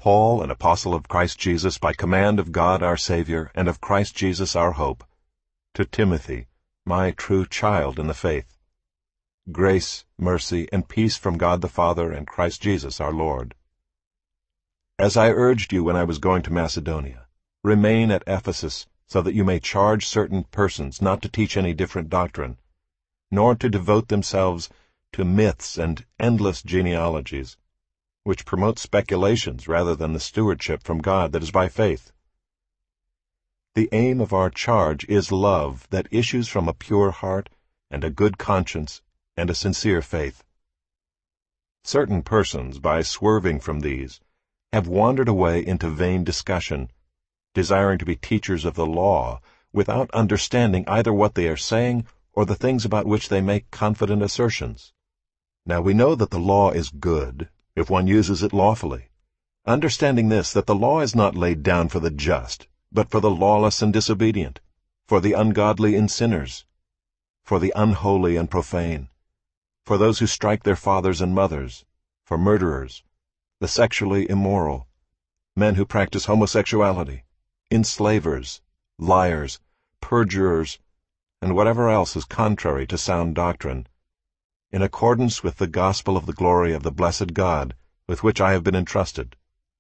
Paul, an apostle of Christ Jesus, by command of God our Savior, and of Christ Jesus our hope, to Timothy, my true child in the faith. Grace, mercy, and peace from God the Father and Christ Jesus our Lord. As I urged you when I was going to Macedonia, remain at Ephesus, so that you may charge certain persons not to teach any different doctrine, nor to devote themselves to myths and endless genealogies, which promote speculations rather than the stewardship from God that is by faith. The aim of our charge is love that issues from a pure heart and a good conscience and a sincere faith. Certain persons, by swerving from these, have wandered away into vain discussion, desiring to be teachers of the law, without understanding either what they are saying or the things about which they make confident assertions. Now we know that the law is good, if one uses it lawfully, understanding this, that the law is not laid down for the just, but for the lawless and disobedient, for the ungodly and sinners, for the unholy and profane, for those who strike their fathers and mothers, for murderers, the sexually immoral, men who practice homosexuality, enslavers, liars, perjurers, and whatever else is contrary to sound doctrine, in accordance with the gospel of the glory of the blessed God, with which I have been entrusted.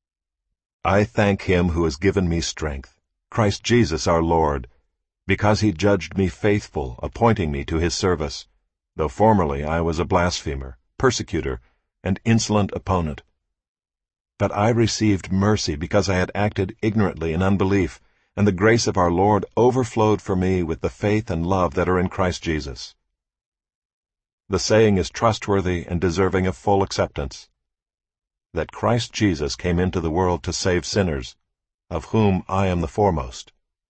I thank him who has given me strength, Christ Jesus our Lord, because he judged me faithful, appointing me to his service, though formerly I was a blasphemer, persecutor, and insolent opponent. But I received mercy because I had acted ignorantly in unbelief, and the grace of our Lord overflowed for me with the faith and love that are in Christ Jesus. The saying is trustworthy and deserving of full acceptance, that Christ Jesus came into the world to save sinners, of whom I am the foremost.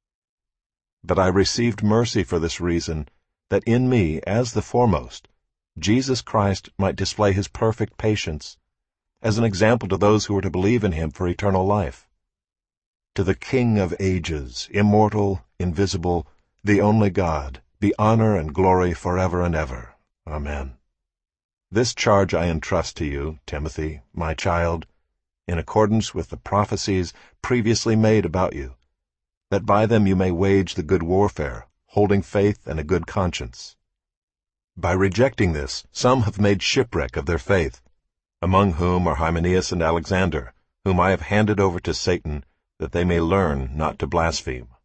But I received mercy for this reason, that in me, as the foremost, Jesus Christ might display his perfect patience, as an example to those who are to believe in him for eternal life. To the King of ages, immortal, invisible, the only God, be honor and glory forever and ever. Amen. This charge I entrust to you, Timothy, my child, in accordance with the prophecies previously made about you, that by them you may wage the good warfare, holding faith and a good conscience. By rejecting this, some have made shipwreck of their faith, among whom are Hymenaeus and Alexander, whom I have handed over to Satan, that they may learn not to blaspheme.